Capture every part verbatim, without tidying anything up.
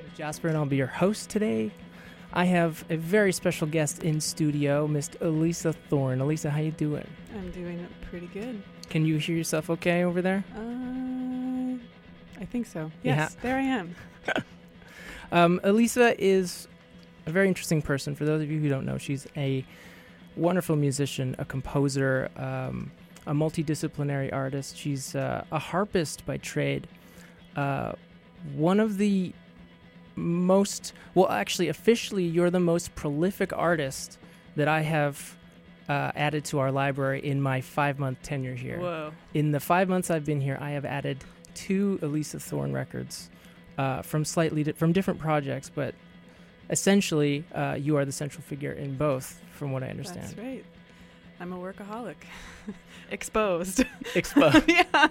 is Jasper, and I'll be your host today. I have a very special guest in studio, Miss Elisa Thorne. Elisa, how you doing? I'm doing pretty good. Can you hear yourself okay over there? Uh, I think so. Yes, Yeah. there I am. um, Elisa is a very interesting person. For those of you who don't know, she's a wonderful musician, a composer, um, a multidisciplinary artist. She's uh, a harpist by trade. Uh, one of the most, well, actually, officially, you're the most prolific artist that I have uh, added to our library in my five-month tenure here. Whoa. In the five months I've been here, I have added two Elisa Thorne records uh, from slightly di- from different projects, but essentially, uh, you are the central figure in both, from what I understand. That's right. I'm a workaholic. Exposed. Exposed. Yeah.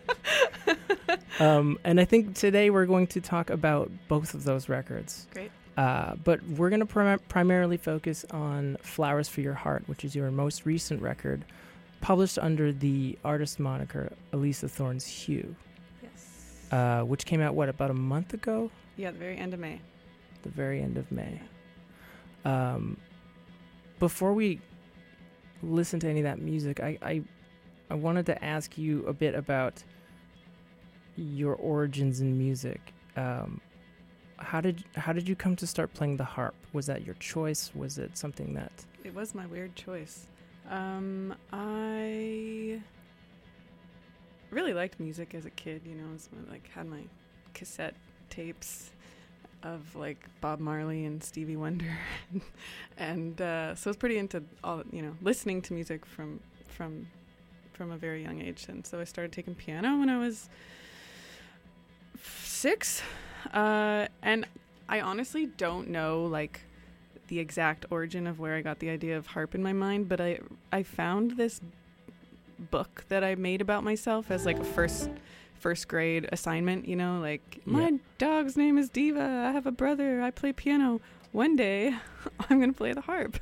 Um, and I think today we're going to talk about both of those records. Great. Uh, but we're going to prim- primarily focus on Flowers for Your Heart, which is your most recent record, published under the artist moniker Elisa Thorne's Hue, Yes. uh, which came out, what, about a month ago? Yeah, the very end of May. The very end of May. Um, before we listen to any of that music, I, I, I wanted to ask you a bit about your origins in music. Um, how did how did you come to start playing the harp? Was that your choice? Was it something that... It was my weird choice. Um, I really liked music as a kid, you know, I was, like had my cassette tapes of like Bob Marley and Stevie Wonder. and uh, so I was pretty into all, you know, listening to music from from from a very young age. And so I started taking piano when I was six. Uh, and I honestly don't know like the exact origin of where I got the idea of harp in my mind, but I I found this book that I made about myself as like a first first grade assignment, you know, like Yeah. my dog's name is Diva, I have a brother, I play piano. One day I'm going to play the harp.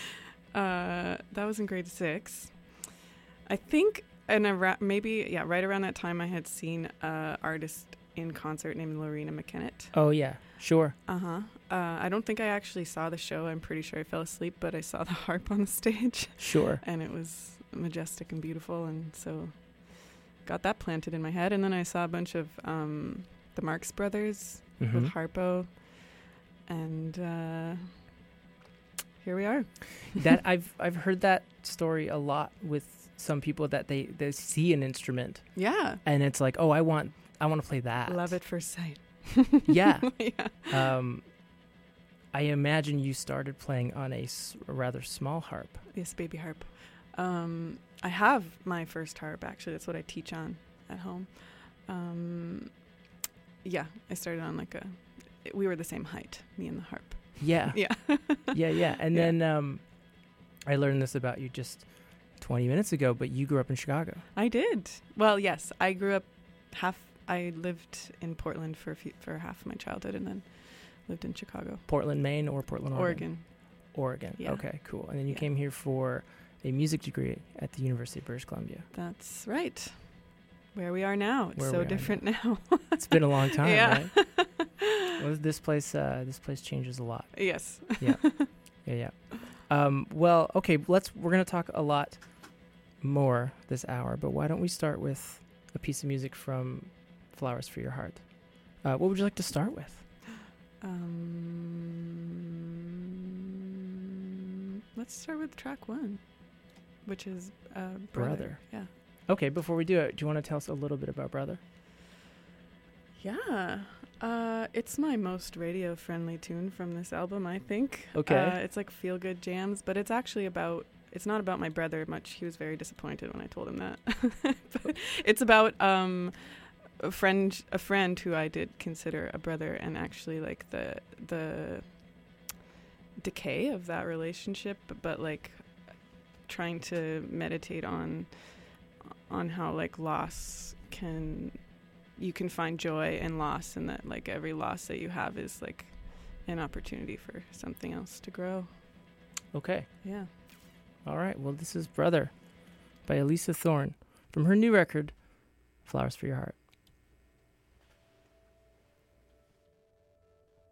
Uh, that was in grade six. I think and ara- maybe yeah, right around that time I had seen an artist in concert named Lorena McKennett. Oh, yeah, sure. Uh-huh. Uh, I don't think I actually saw the show. I'm pretty sure I fell asleep, but I saw the harp on the stage. Sure. And it was majestic and beautiful, and so got that planted in my head. And then I saw a bunch of um, the Marx Brothers Mhm. with harpo, and uh, here we are. that I've I've heard that story a lot with some people, that they, they see an instrument Yeah. and it's like, oh, I want I want to play that. Love at first sight. Yeah. Yeah. Um, I imagine you started playing on a, s- a rather small harp. Yes, baby harp. Um, I have my first harp, actually. That's what I teach on at home. Um, yeah, I started on like a... We were the same height, me and the harp. Yeah. Yeah. Yeah, yeah. And Yeah. then um, I learned this about you just twenty minutes ago, but you grew up in Chicago. I did. Well, yes, I grew up half... I lived in Portland for a few, for half of my childhood and then lived in Chicago. Portland, Maine, or Portland, Oregon? Oregon. Oregon. Yeah. Okay, cool. And then you Yeah. came here for a music degree at the University of British Columbia. That's right. Where we are now. It's Where we so are different now. It's been a long time, Yeah. right? Well, this place, uh, this place changes a lot. Yes. Yeah, yeah, yeah. Um, well, okay. Let's. We're gonna talk a lot more this hour, but why don't we start with a piece of music from Flowers for Your Heart? Uh, what would you like to start with? Um, let's start with track one, which is uh, Brother. Brother. Yeah. Okay. Before we do it, do you want to tell us a little bit about Brother? Yeah. Uh, it's my most radio-friendly tune from this album, I think. Okay. Uh, it's like feel-good jams, but it's actually about... It's not about my brother much. He was very disappointed when I told him that. But it's about um, a friend, a friend who I did consider a brother, and actually like the the decay of that relationship, but like trying to meditate on on how like loss can you can find joy in loss, and that like every loss that you have is like an opportunity for something else to grow. Okay. Yeah. All right. Well, this is Brother by Elisa Thorne from her new record, Flowers for Your Heart.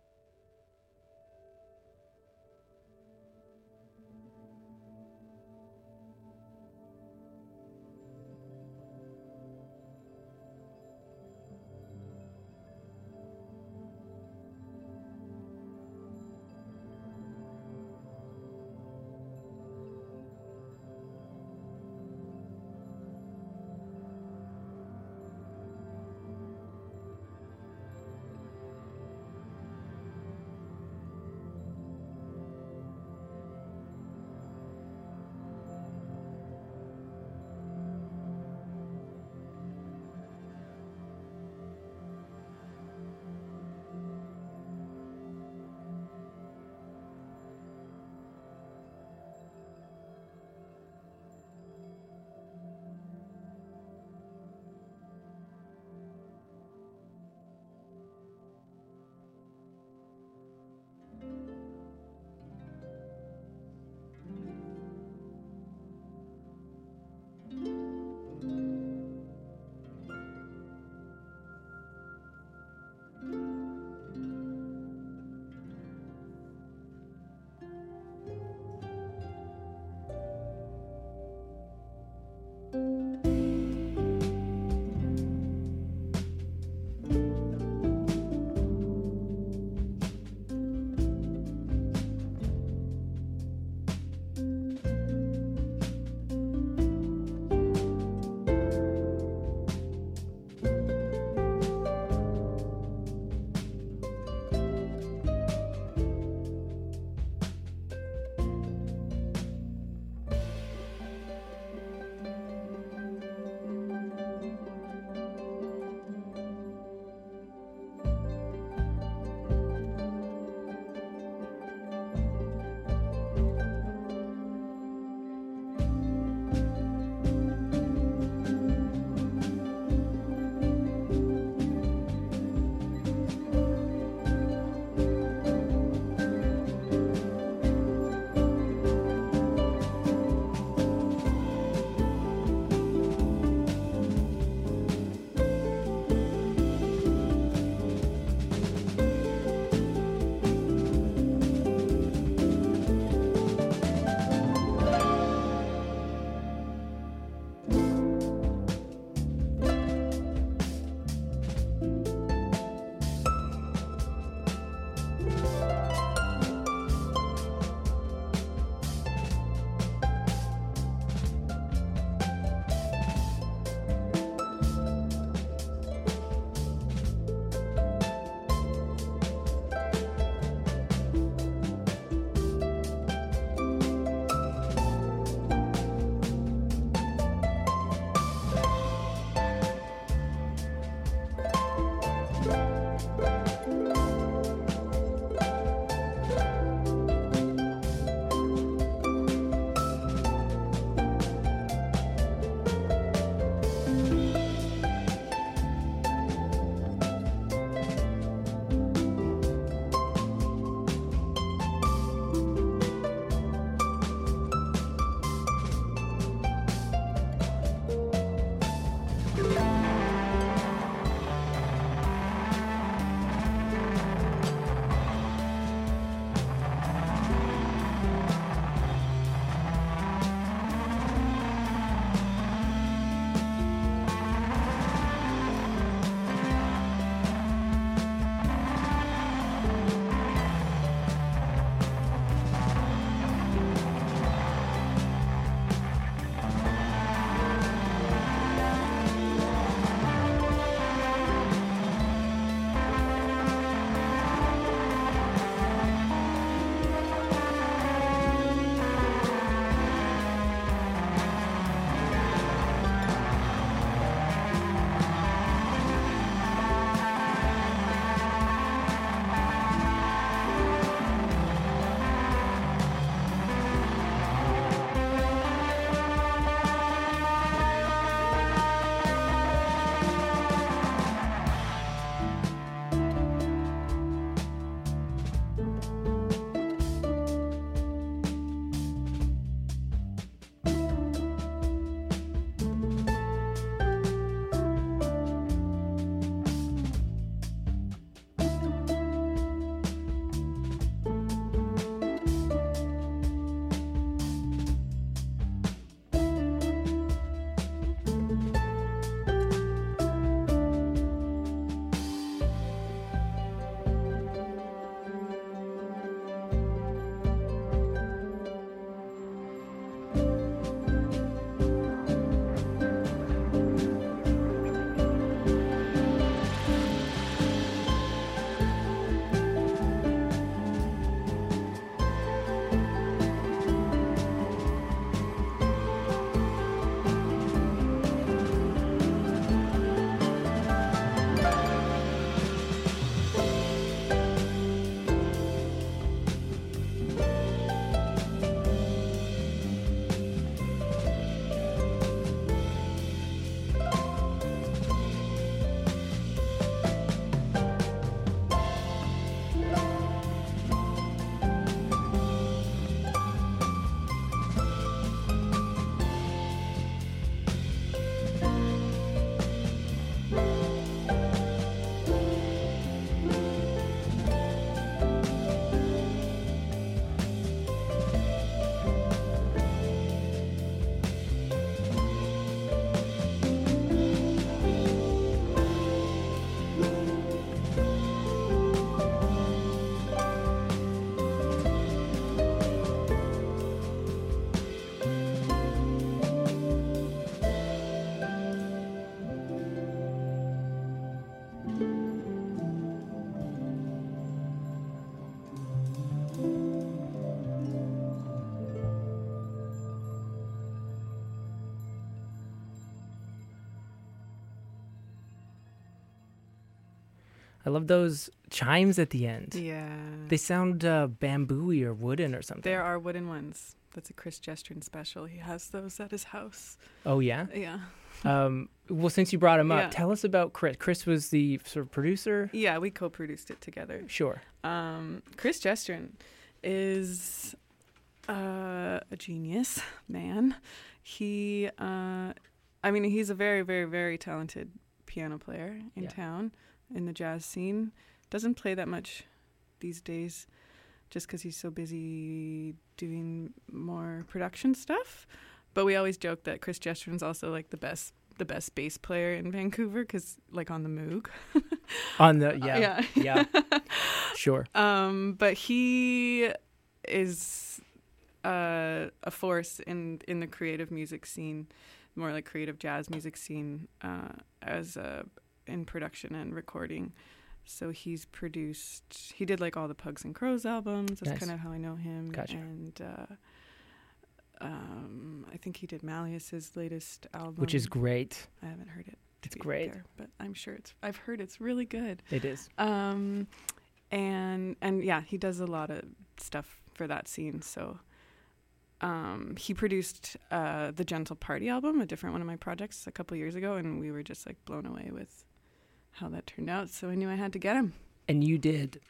I love those chimes at the end. Yeah. They sound uh, bamboo-y or wooden or something. There are wooden ones. That's a Chris Gestrin special. He has those at his house. Oh, yeah? Yeah. Um, well, since you brought him up, Yeah. tell us about Chris. Chris was the sort of producer? Yeah, we co-produced it together. Sure. Um, Chris Gestrin is uh, a genius man. He, uh, I mean, he's a very, very, very talented piano player in Yeah. town, in the jazz scene. Doesn't play that much these days just because he's so busy doing more production stuff. But we always joke that Chris Gestrin's also like the best the best bass player in Vancouver because like on the Moog. On the, yeah. Uh, yeah. Yeah. Sure. Um, but he is uh, a force in, in the creative music scene, more like creative jazz music scene uh, as uh, in production and recording. So he's produced, he did like all the Pugs and Crows albums. That's Nice. kind of how I know him. Gotcha. And uh, um, I think he did Malleus's latest album. Which is great. I haven't heard it. to It's be great. fair, but I'm sure it's, I've heard it's really good. It is. Um, and and yeah, he does a lot of stuff for that scene. So um, he produced uh, the Gentle Party album, a different one of my projects, a couple years ago, and we were just like blown away with how that turned out. So I knew I had to get him. And you did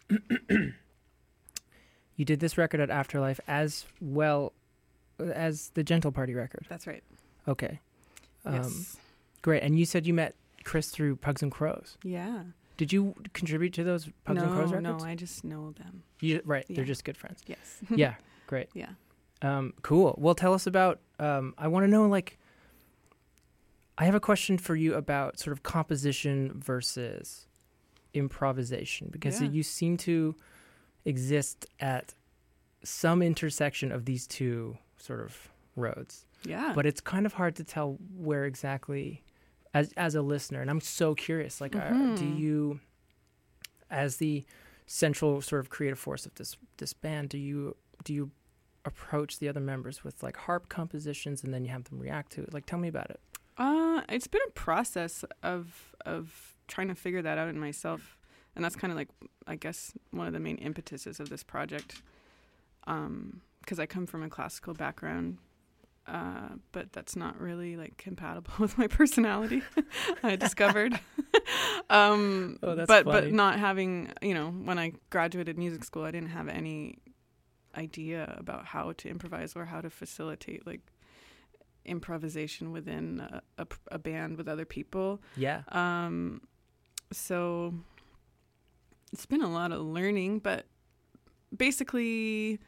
you did this record at Afterlife as well as the Gentle Party record. That's right. Okay. Um, Yes. Great. And you said you met Chris through Pugs and Crows. Yeah. Did you contribute to those Pugs no, and Crows records? no, I just know them. You, right. Yeah. They're just good friends. Yes. Yeah. Great. Yeah. Um, cool. Well, tell us about, um, I want to know, like, I have a question for you about sort of composition versus improvisation, because Yeah. you seem to exist at some intersection of these two sort of roads, Yeah. but it's kind of hard to tell where exactly as, as a listener. And I'm so curious, like, uh, do Mhm. you, as the central sort of creative force of this, this band, do you, do you approach the other members with like harp compositions and then you have them react to it? Like, tell me about it. Uh, it's been a process of of trying to figure that out in myself, and that's kind of like, I guess, one of the main impetuses of this project. Um, because I come from a classical background, uh, but that's not really like compatible with my personality. I discovered. um, Oh, that's but funny. but not having, you know, when I graduated music school, I didn't have any idea about how to improvise or how to facilitate like improvisation within a, a, a band with other people. Yeah. Um, so it's been a lot of learning, but basically,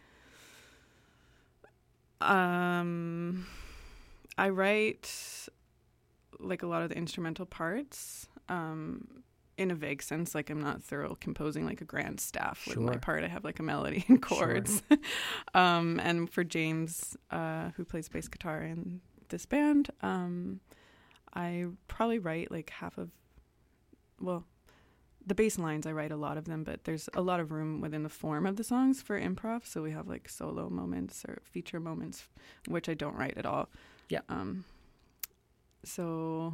um, I write like a lot of the instrumental parts, um, in a vague sense. Like, I'm not thorough composing like a grand staff with my Sure. part. I have like a melody and chords. um, and for James, uh, who plays bass guitar in this band, um, I probably write like half of, well, the bass lines, I write a lot of them, but there's a lot of room within the form of the songs for improv. So we have like solo moments or feature moments, which I don't write at all. Yeah. Um. So,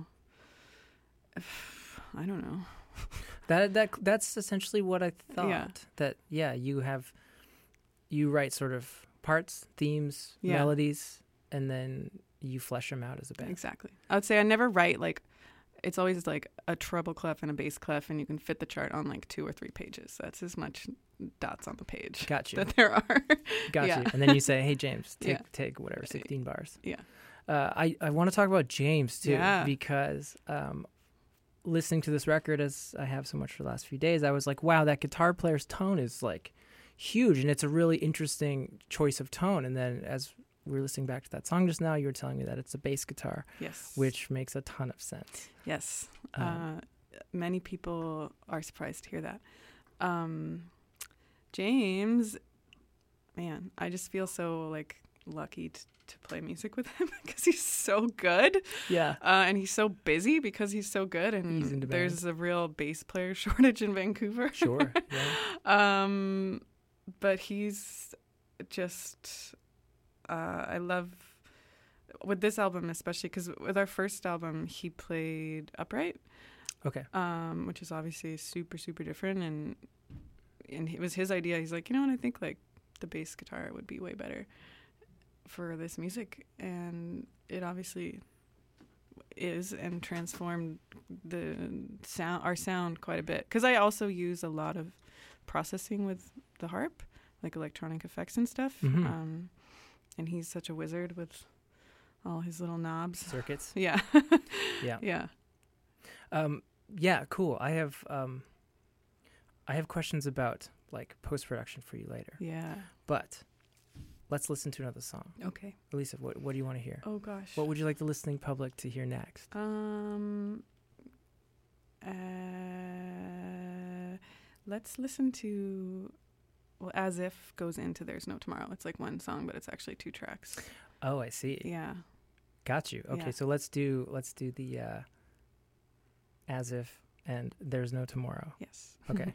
I don't know. That that that's essentially what I thought. Yeah. That yeah, you have you write sort of parts, themes, Yeah. melodies, and then you flesh them out as a band. Exactly. I would say I never write like, it's always like a treble clef and a bass clef, and you can fit the chart on like two or three pages. That's as much dots on the page Got you. that there are. Got yeah. you. And then you say, "Hey James, take Yeah. take whatever sixteen bars." Yeah. Uh, I I want to talk about James too, Yeah. because um, listening to this record as I have so much for the last few days, I was like, wow, that guitar player's tone is like huge, and it's a really interesting choice of tone. And then as we were listening back to that song just now, you were telling me that it's a bass guitar, Yes. which makes a ton of sense. Yes. Um, uh, many people are surprised to hear that. Um, James, man, I just feel so like lucky t- to play music with him because he's so good. Yeah. Uh, and he's so busy because he's so good. And He's in demand. there's a real bass player shortage in Vancouver. Sure. Yeah. um, but he's just, uh, I love with this album, especially because with our first album, he played upright. Okay. um, which is obviously super super different. And and it was his idea. He's like, you know what? I think like the bass guitar would be way better for this music, and it obviously is, and transformed the sound, our sound, quite a bit. Because I also use a lot of processing with the harp, like electronic effects and stuff. Mhm. Um, and he's such a wizard with all his little knobs. Circuits. Yeah. Yeah. Yeah. Um, yeah, cool. I have um, I have questions about like post production for you later. Yeah. But let's listen to another song. Okay. Elisa, what what do you want to hear? Oh gosh. What would you like the listening public to hear next? Um. Uh, let's listen to. Well, As If goes into There's No Tomorrow. It's like one song, but it's actually two tracks. Oh, I see. Yeah. Got you. Okay, Yeah. so let's do let's do the uh, As If and There's No Tomorrow. Yes. Okay.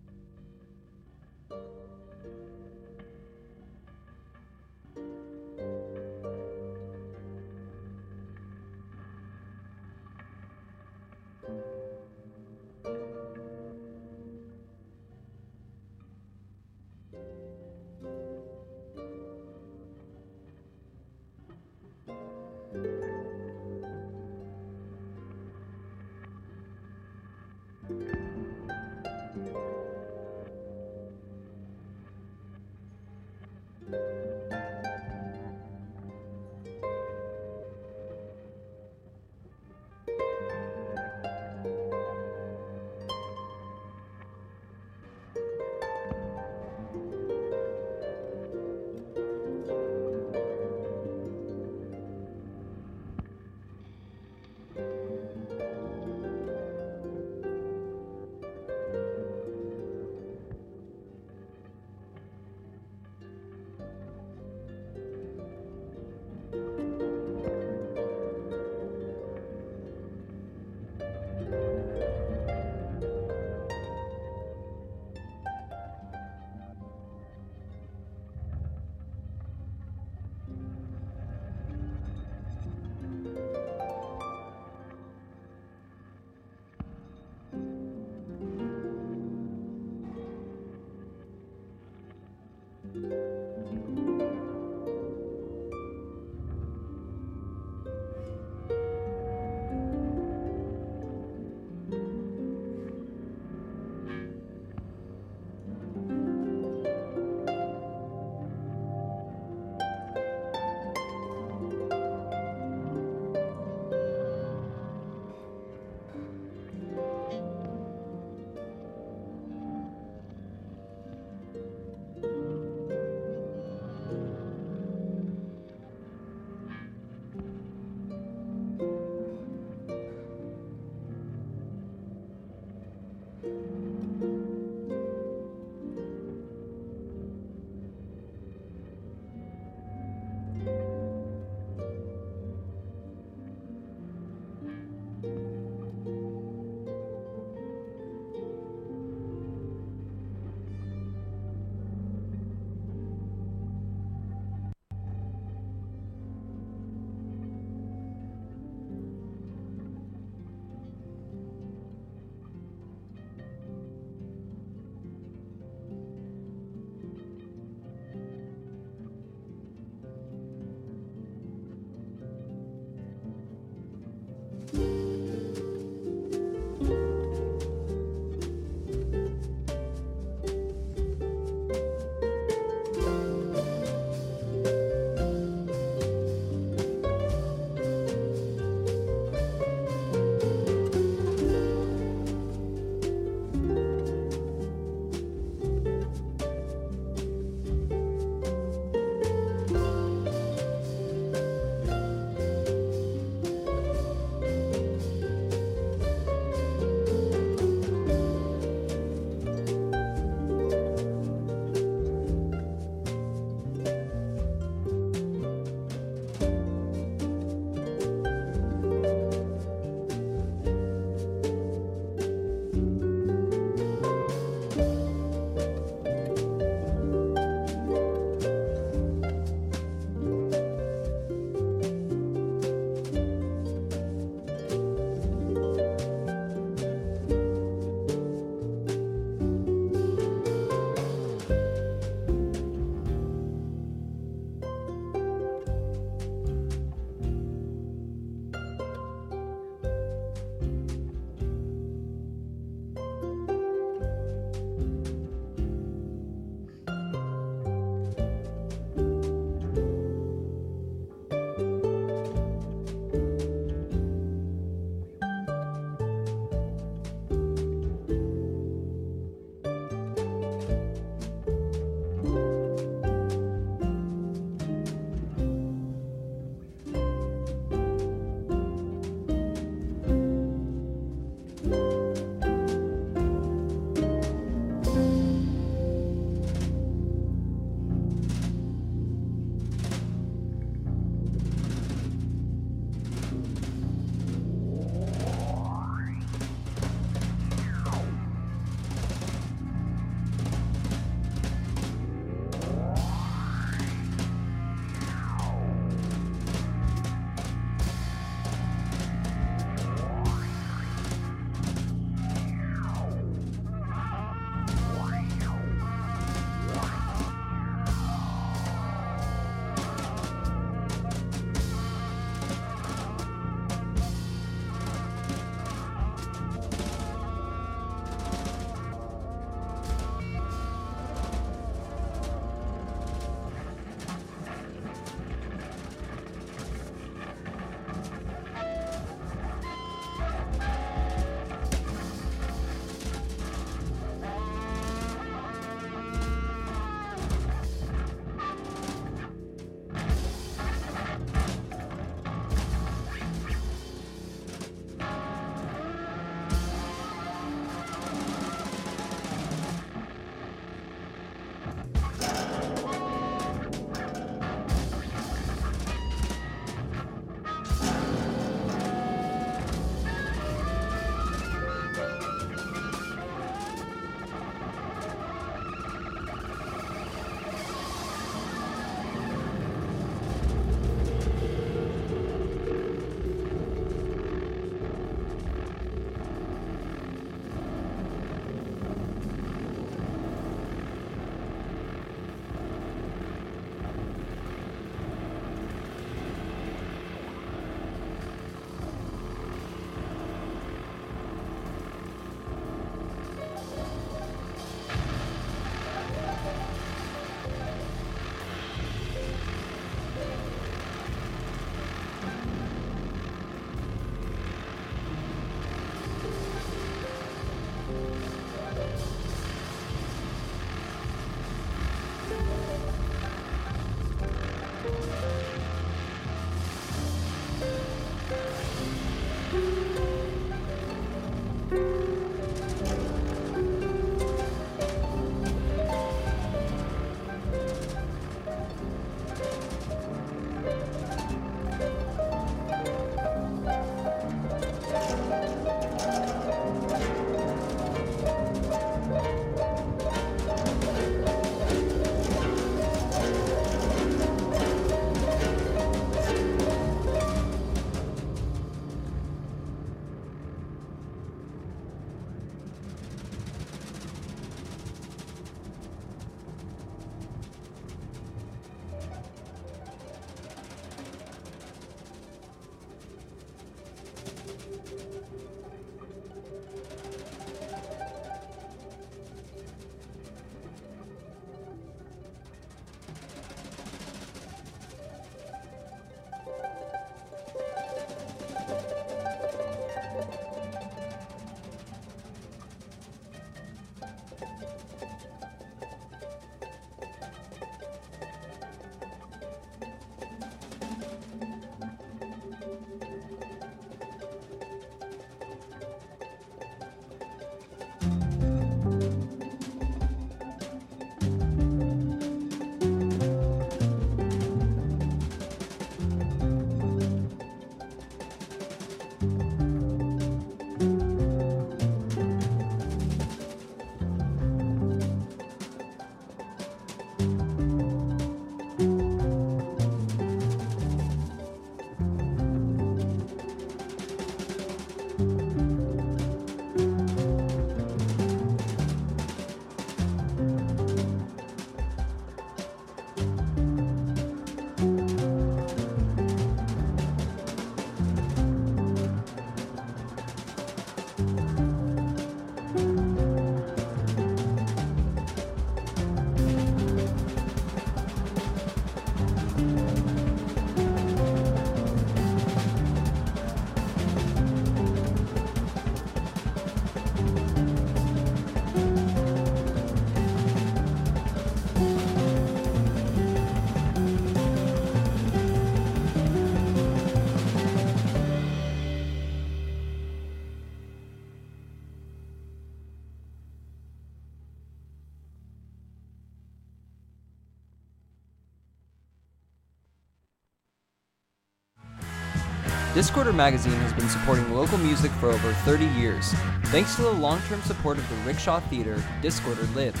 Discorder Magazine has been supporting local music for over thirty years. Thanks to the long-term support of the Rickshaw Theatre, Discorder lives.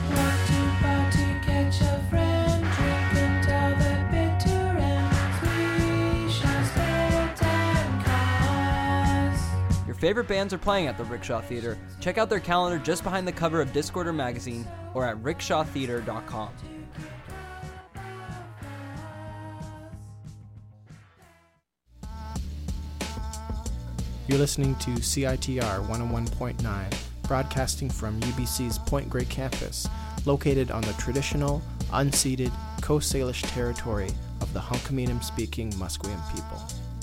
Your favorite bands are playing at the Rickshaw Theatre. Check out their calendar just behind the cover of Discorder Magazine or at rickshaw theatre dot com. You're listening to C I T R one oh one point nine, broadcasting from U B C's Point Grey campus, located on the traditional, unceded Coast Salish territory of the Hunkaminam-speaking Musqueam people.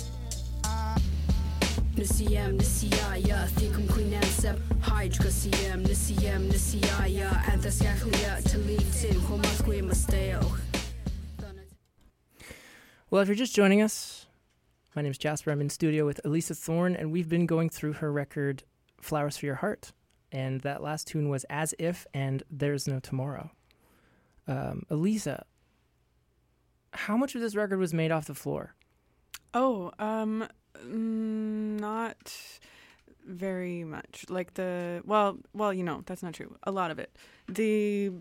Well, if you're just joining us, my name is Jasper. I'm in studio with Elisa Thorne, and we've been going through her record, Flowers for Your Heart. And that last tune was As If and There's No Tomorrow. Um, Elisa, how much of this record was made off the floor? Oh, um, mm, not very much. Like the, well, well, you know, that's not true. A lot of it. The,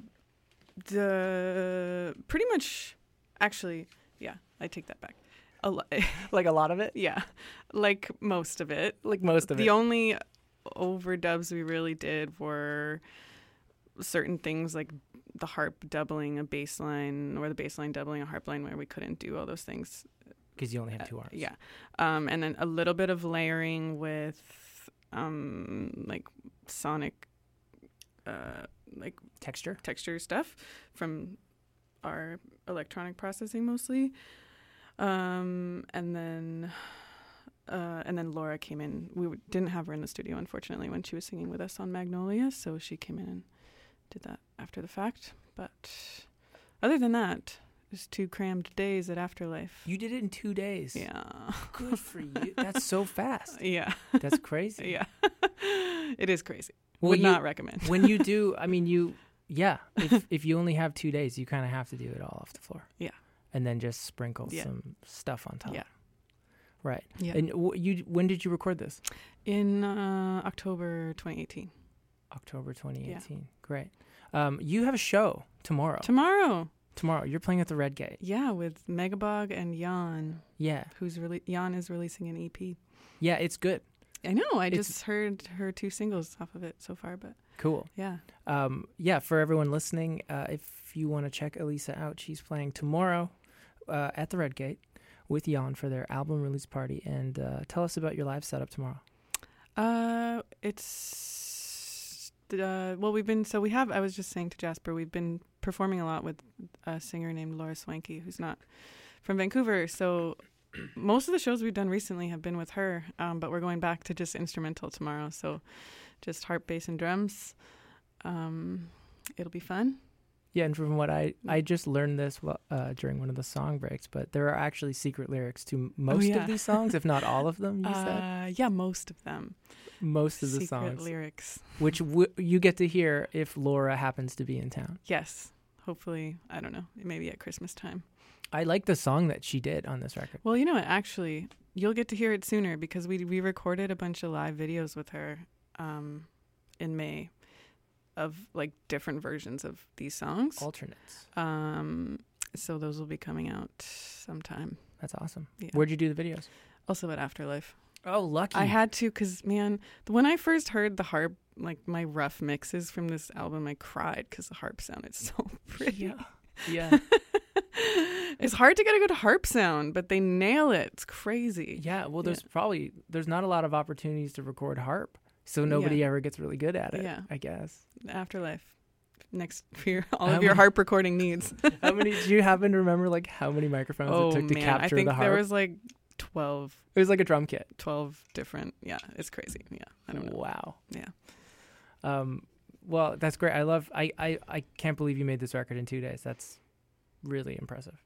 the, pretty much, actually, yeah, I take that back. A lo- Like a lot of it? Yeah, like most of it. Like most of the it. The only overdubs we really did were certain things like the harp doubling a bass line or the bass line doubling a harp line where we couldn't do all those things. Because you only have two arms. Uh, yeah. Um, and then a little bit of layering with um, like sonic uh, like Texture? texture stuff from our electronic processing mostly. Um, and then, uh, and then Laura came in. We w- didn't have her in the studio, unfortunately, when she was singing with us on Magnolia. So she came in and did that after the fact. But other than that, Just two crammed days at Afterlife. You did it in two days. Yeah. Good for you. That's so fast. Yeah. That's crazy. Yeah. It is crazy. Well, Would you- not recommend. When you do, I mean, you, yeah, if, if you only have two days, you kind of have to do it all off the floor. Yeah. And then just sprinkle Yeah. some stuff on top. Yeah. Right. Yeah. And w- you, when did you record this? In uh, October twenty eighteen. October twenty eighteen. Great. Um, you have a show tomorrow. Tomorrow. tomorrow. You're playing at the Red Gate. Yeah, with Megabog and Jan, Yeah. who's rele- Jan is releasing an E P. Yeah, it's good. I know. I It's- just heard her two singles off of it so far, but Cool. yeah. Um, yeah, for everyone listening, uh, if you want to check Elisa out, she's playing tomorrow uh, at the Red Gate with Jan for their album release party. And uh, tell us about your live setup tomorrow. Uh, it's uh, well, we've been so we have. I was just saying to Jasper, we've been performing a lot with a singer named Laura Swanky, who's not from Vancouver. So most of the shows we've done recently have been with her, um, but we're going back to just instrumental tomorrow. So just harp, bass, and drums. Um, it'll be fun. Yeah, and from what I I just learned this well, uh, during one of the song breaks, but there are actually secret lyrics to m- most yeah. of these songs, if not all of them. You said Uh, yeah, most of them. most of the Secret songs, lyrics. which w- you get to hear if Laura happens to be in town. Yes. Hopefully, I don't know. Maybe at Christmas time. I like the song that she did on this record. Well, you know what? Actually, you'll get to hear it sooner because we we recorded a bunch of live videos with her um, in May of like different versions of these songs. Alternates. Um, so those will be coming out sometime. That's awesome. Yeah. Where'd you do the videos? Also at Afterlife. Oh, lucky. I had to because, man, when I first heard the harp, like my rough mixes from this album, I cried because the harp sounded so pretty. Yeah. Yeah. It's hard to get a good harp sound, but they nail it. It's crazy. Yeah. Well, there's probably there's not a lot of opportunities to record harp, so nobody Yeah. ever gets really good at it. Yeah. I guess. Afterlife. Next for your, all How of your many- harp recording needs. How many? Do you happen to remember like how many microphones oh it took to man, capture I think the harp? there was like twelve, It was like a drum kit. twelve different. Yeah, it's crazy. Yeah, I don't know. Wow. Yeah. Um. Well, that's great. I love. I. I. I can't believe you made this record in two days. That's really impressive.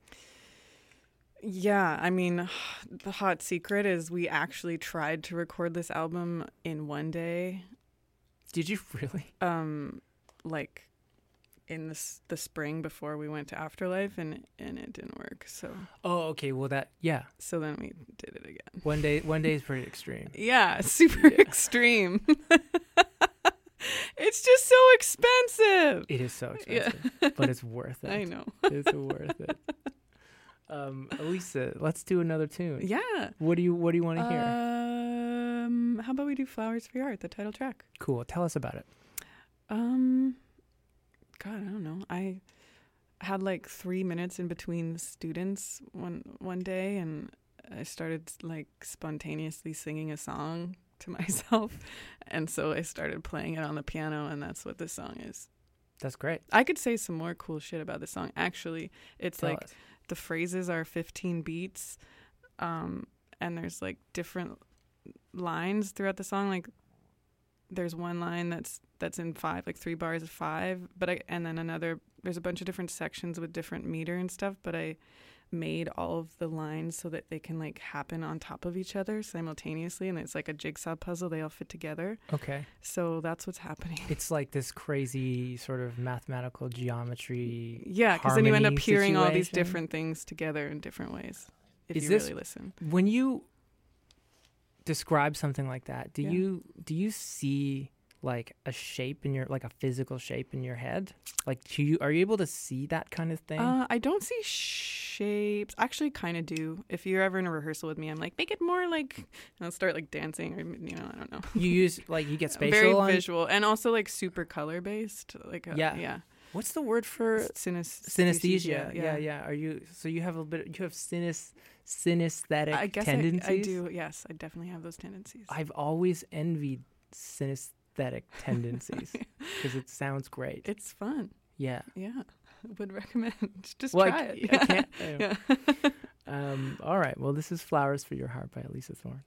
Yeah, I mean, the hot secret is we actually tried to record this album in one day. Did you really? Um, like in the s- the spring before we went to Afterlife, and and it didn't work. So Oh, okay. Well, that. Yeah. so then we did it again. One day. One day is pretty extreme. Yeah, super Yeah. extreme. It's just so expensive. It is so Yeah. expensive, but it's worth it. I know. It's worth it. Um, Elisa, let's do another tune. Yeah. What do you What do you want to hear? Um, how about we do "Flowers for Your Heart," the title track? Cool. Tell us about it. Um, God, I don't know. I had like three minutes in between students one one day, and I started like spontaneously singing a song to myself, and so I started playing it on the piano, and that's what this song is. That's great. I could say some more cool shit about this song. Actually, it's Tell like us. the phrases are fifteen beats, um, and there's like different lines throughout the song. Like there's one line that's that's in five, like three bars of five, but I and then another. There's a bunch of different sections with different meter and stuff, but I made all of the lines so that they can like happen on top of each other simultaneously, and it's like a jigsaw puzzle. They all fit together. Okay. So that's what's happening. It's like this crazy sort of mathematical geometry. Yeah, because then you end up harmony hearing all these situation. different things together in different ways if Is you this- really listen. When you describe something like that, do Yeah. you do you see like a shape in your like a physical shape in your head? Like, do you are you able to see that kind of thing? Uh, I don't see shapes. Actually, kind of do. If you're ever in a rehearsal with me, I'm like, make it more like, and I'll start like dancing, or you know, I don't know. you use like you get spatial. Very on- visual, and also like super color based. Like uh, Yeah. yeah, What's the word for Synes- synesthesia? Yeah. yeah, Are you so you have a bit? You have synes synesthetic I guess I, tendencies. I do. Yes, I definitely have those tendencies. I've always envied synesthetic tendencies because it sounds great. It's fun. Yeah. Yeah, would recommend. Just Well, try I, it. I can't. I Yeah. Um, all right. Well, this is "Flowers for Your Heart" by Elisa Thorne.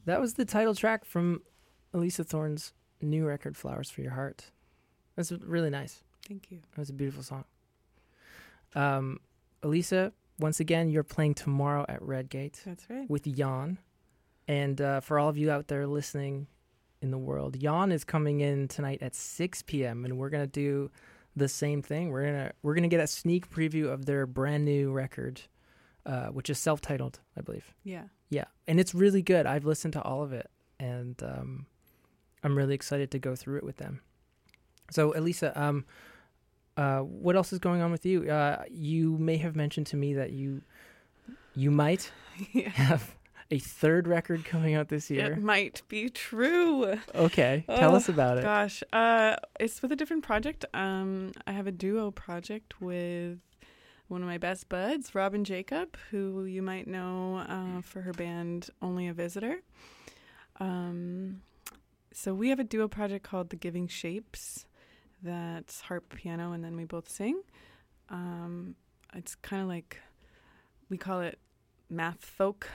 That was the title track from Elisa Thorne's new record, Flowers for Your Heart. That's really nice. Thank you. It was a beautiful song. Um, Elisa, once again, you're playing tomorrow at Redgate. That's right. With Jan. And uh, for all of you out there listening in the world, Jan is coming in tonight at six p.m. and we're gonna do the same thing. We're gonna we're gonna get a sneak preview of their brand new record, uh, which is self-titled, I believe. Yeah. Yeah, and it's really good. I've listened to all of it, and um, I'm really excited to go through it with them. So, Elisa, um, uh, what else is going on with you? Uh, you may have mentioned to me that you you might Yeah. have a third record coming out this year. It might be true. Okay, tell Oh, us about it. Gosh, uh, it's with a different project. Um, I have a duo project with one of my best buds, Robin Jacob, who you might know uh, for her band Only a Visitor. Um, so we have a duo project called The Giving Shapes. That's harp, piano, and then we both sing. Um, it's kind of like, we call it math folk.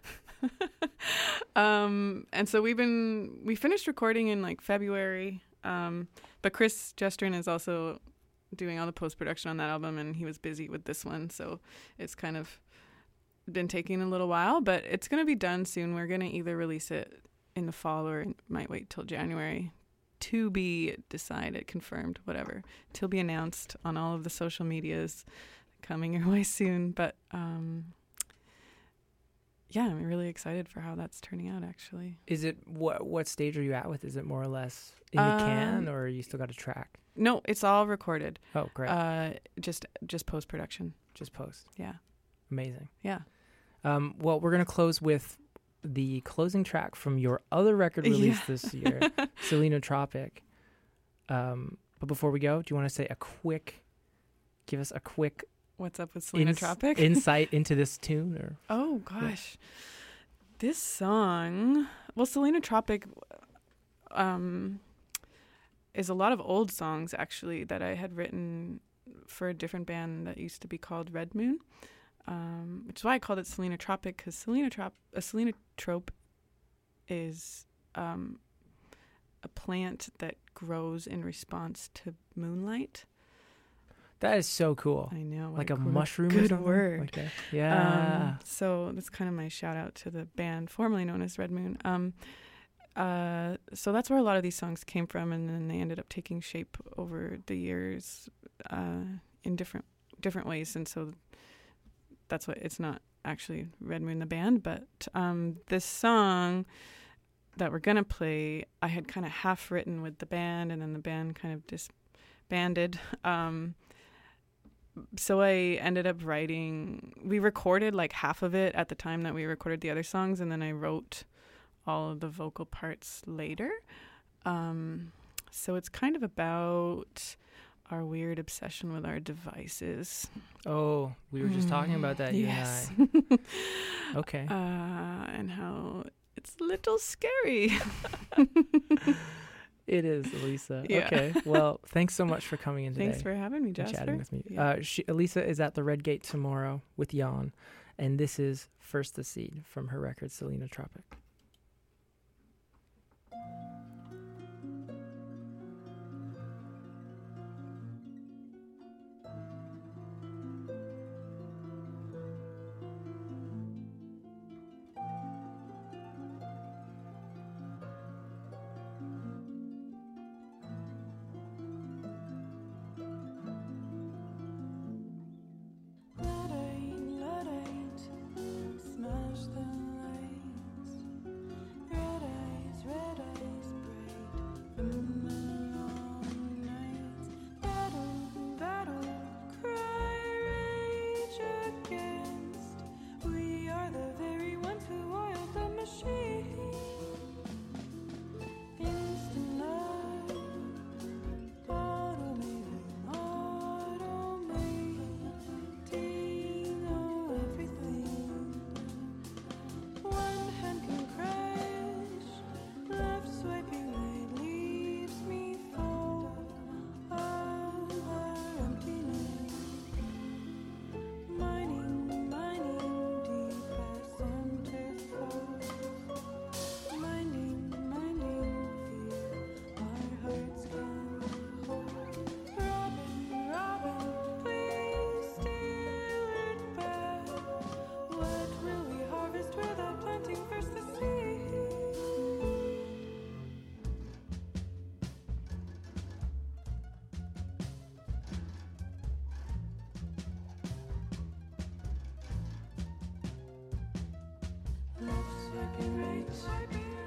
um, and so we've been, we finished recording in like February. Um, but Chris Jestrin is also doing all the post-production on that album, and he was busy with this one. So it's kind of been taking a little while, but it's going to be done soon. We're going to either release it in the fall or might wait till January. To be decided, confirmed, whatever. To be announced on all of the social medias coming your way soon. But um, yeah, I'm really excited for how that's turning out, actually. Is it, what what stage are you at with? Is it more or less in the Um, can, or you still got a track? No, it's all recorded. Oh, great. Uh, just just post-production. Just post. Yeah. Amazing. Yeah. Um, well, we're going to close with the closing track from your other record released Yeah. this year, Selena Tropic. Um, but before we go, do you want to say a quick, give us a quick What's up with Selena ins- Tropic? insight into this tune? Or Oh, gosh. This song, well, Selena Tropic um, is a lot of old songs, actually, that I had written for a different band that used to be called Red Moon, um, which is why I called it Selena Tropic, because Selena Trop- a Selena trope is um, a plant that grows in response to moonlight. that is so cool. I know. what Like a good- mushroom or Good something? word. Like that? Yeah. Um, so that's kind of my shout out to the band formerly known as Red Moon. Um, uh, so that's where a lot of these songs came from, and then they ended up taking shape over the years uh, in different different ways. And so that's what it's not actually Red Moon the band, but um, this song that we're gonna play, I had kind of half written with the band, and then the band kind of disbanded. Um, So I ended up writing, we recorded like half of it at the time that we recorded the other songs, and then I wrote all of the vocal parts later. Um, so it's kind of about our weird obsession with our devices. oh, we were just talking about that, you Yes. and I. Okay. Uh, and how it's a little scary. It is, Elisa. Yeah. Okay. Well, thanks so much for coming in today. Thanks for having me, and Jasper. chatting with me. Yeah. Uh, she, Elisa is at the Redgate tomorrow with Jan, and this is First the Seed from her record Selena Tropic. Smash the lights. Swipe erase.